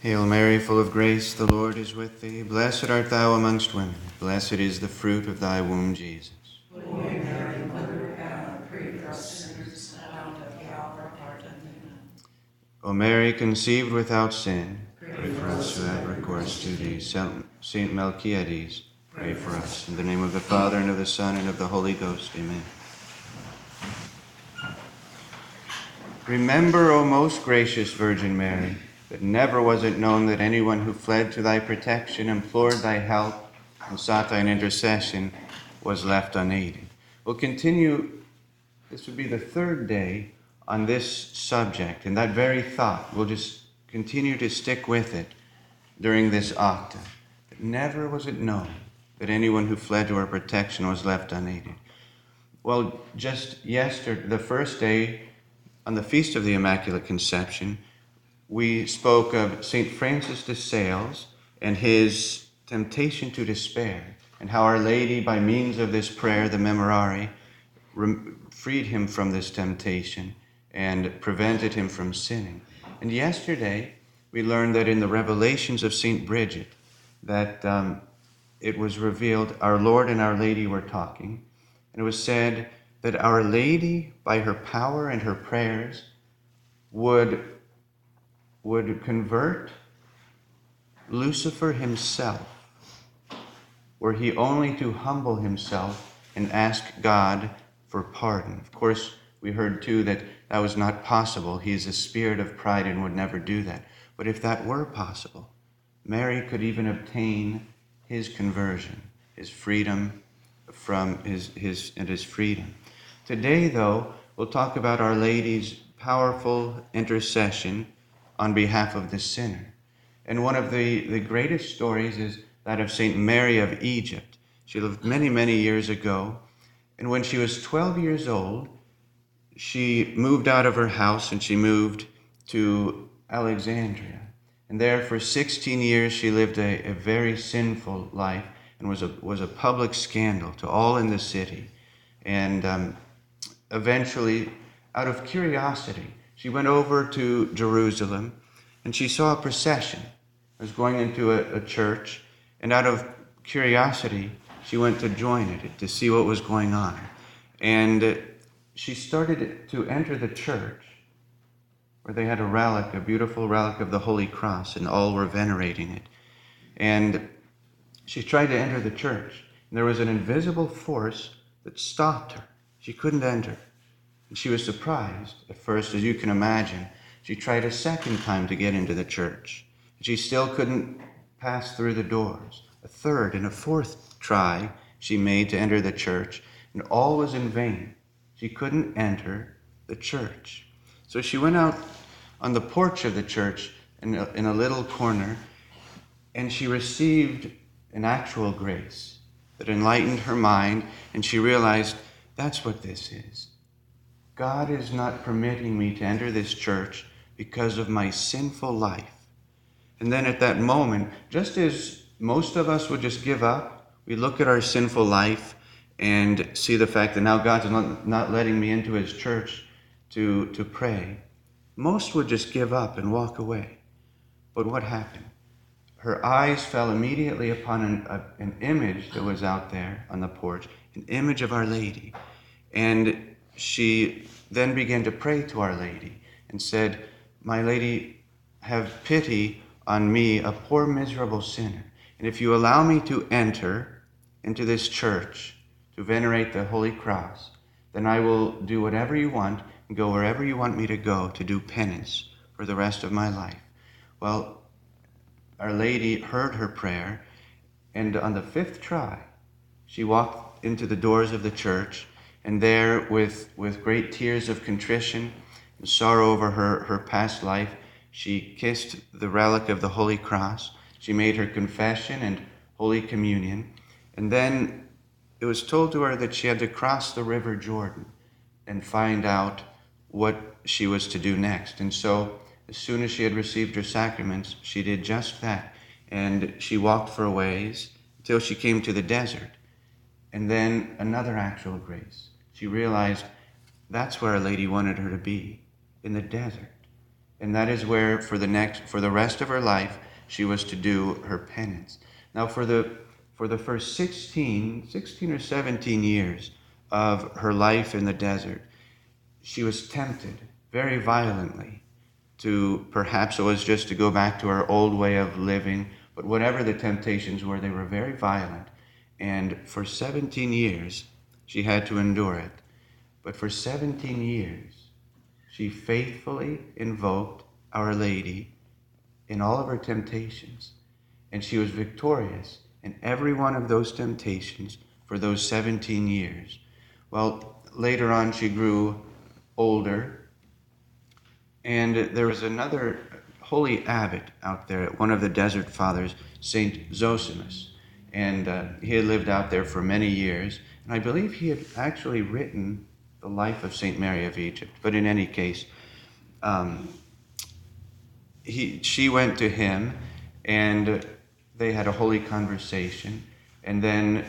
Hail Mary, full of grace, the Lord is with thee. Blessed art thou amongst women. Blessed is the fruit of thy womb, Jesus. Holy Mary, Mother of God, pray for us sinners, now and at the hour of our death. Amen. O Mary, conceived without sin, pray for us who have recourse to thee. Saint Melchiades, pray for us. In the name of the Father, and of the Son, and of the Holy Ghost. Amen. Remember, O most gracious Virgin Mary, that never was it known that anyone who fled to thy protection, implored thy help, and sought thine intercession was left unaided. We'll continue. This would be the third day on this subject, and that very thought. We'll just continue to stick with it during this octave. Never was it known that anyone who fled to our protection was left unaided. Well, just yesterday, the first day on the Feast of the Immaculate Conception, we spoke of St. Francis de Sales and his temptation to despair, and how Our Lady, by means of this prayer, the Memorare, freed him from this temptation and prevented him from sinning. And yesterday, we learned that in the revelations of St. Bridget, that it was revealed, our Lord and Our Lady were talking, and it was said that Our Lady, by her power and her prayers, would convert Lucifer himself, were he only to humble himself and ask God for pardon. Of course, we heard too that that was not possible. He is a spirit of pride and would never do that. But if that were possible, Mary could even obtain his conversion, his freedom from his freedom. Today, though, we'll talk about Our Lady's powerful intercession on behalf of the sinner. And one of the greatest stories is that of St. Mary of Egypt. She lived many, many years ago. And when she was 12 years old, she moved out of her house and she moved to Alexandria. And there for 16 years she lived a very sinful life and was a public scandal to all in the city. And eventually, out of curiosity, she went over to Jerusalem and she saw a procession. It was going into a church, and out of curiosity, she went to join it, to see what was going on. And she started to enter the church, where they had a relic, a beautiful relic of the Holy Cross, and all were venerating it. And she tried to enter the church, and there was an invisible force that stopped her. She couldn't enter. And she was surprised at first, as you can imagine. She tried a second time to get into the church. She still couldn't pass through the doors. A third and a fourth try she made to enter the church, and all was in vain. She couldn't enter the church. So she went out on the porch of the church in a little corner, and she received an actual grace that enlightened her mind, and she realized that's what this is. God is not permitting me to enter this church because of my sinful life. And then at that moment, just as most of us would just give up, we look at our sinful life and see the fact that now God's not letting me into his church to pray. Most would just give up and walk away. But what happened? Her eyes fell immediately upon an image that was out there on the porch, an image of Our Lady. And she then began to pray to Our Lady and said, "My Lady, have pity on me, a poor miserable sinner. And if you allow me to enter into this church to venerate the Holy Cross, then I will do whatever you want and go wherever you want me to go to do penance for the rest of my life." Well, Our Lady heard her prayer, and on the fifth try, she walked into the doors of the church, and there, with great tears of contrition and sorrow over her past life, she kissed the relic of the Holy Cross. She made her confession and Holy Communion. And then it was told to her that she had to cross the River Jordan and find out what she was to do next. And so, as soon as she had received her sacraments, she did just that. And she walked for a ways until she came to the desert. And then another actual grace. She realized that's where Our Lady wanted her to be, in the desert. And that is where for the rest of her life, she was to do her penance. Now for the first 16 or 17 years of her life in the desert, she was tempted very violently to, perhaps it was just to go back to her old way of living, but whatever the temptations were, they were very violent. And for 17 years, she had to endure it. But for 17 years, she faithfully invoked Our Lady in all of her temptations. And she was victorious in every one of those temptations for those 17 years. Well, later on, she grew older, and there was another holy abbot out there, one of the desert fathers, Saint Zosimus. And he had lived out there for many years. And I believe he had actually written the life of Saint Mary of Egypt. But in any case, she went to him, and they had a holy conversation. And then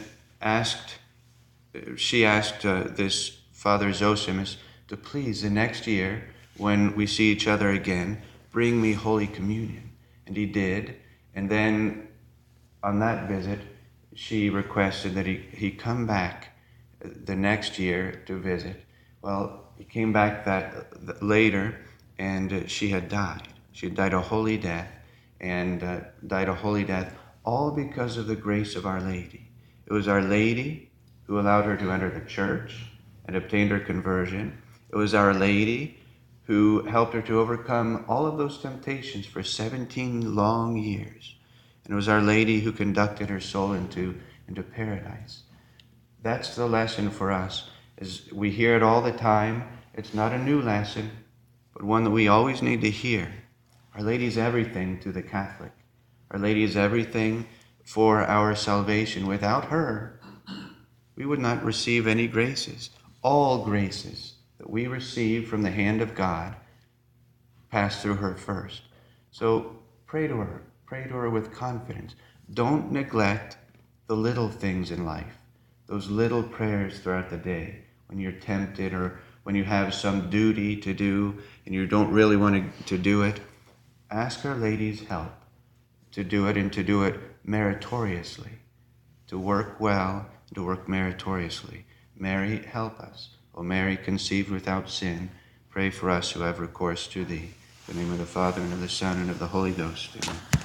she asked this Father Zosimus to please, the next year, when we see each other again, bring me Holy Communion. And he did. And then on that visit, she requested that he come back the next year to visit. Well, he came back that later, and she had died. She had died a holy death, and died a holy death all because of the grace of Our Lady. It was Our Lady who allowed her to enter the church and obtained her conversion. It was Our Lady who helped her to overcome all of those temptations for 17 long years. And it was Our Lady who conducted her soul into paradise. That's the lesson for us. Is we hear it all the time. It's not a new lesson, but one that we always need to hear. Our Lady is everything to the Catholic. Our Lady is everything for our salvation. Without her, we would not receive any graces. All graces that we receive from the hand of God pass through her first. So pray to her. Pray to her with confidence. Don't neglect the little things in life, those little prayers throughout the day when you're tempted or when you have some duty to do and you don't really want to do it. Ask Our Lady's help to do it, and to do it meritoriously, to work well, to work meritoriously. Mary, help us. O Mary, conceived without sin, pray for us who have recourse to thee. In the name of the Father, and of the Son, and of the Holy Ghost. Amen.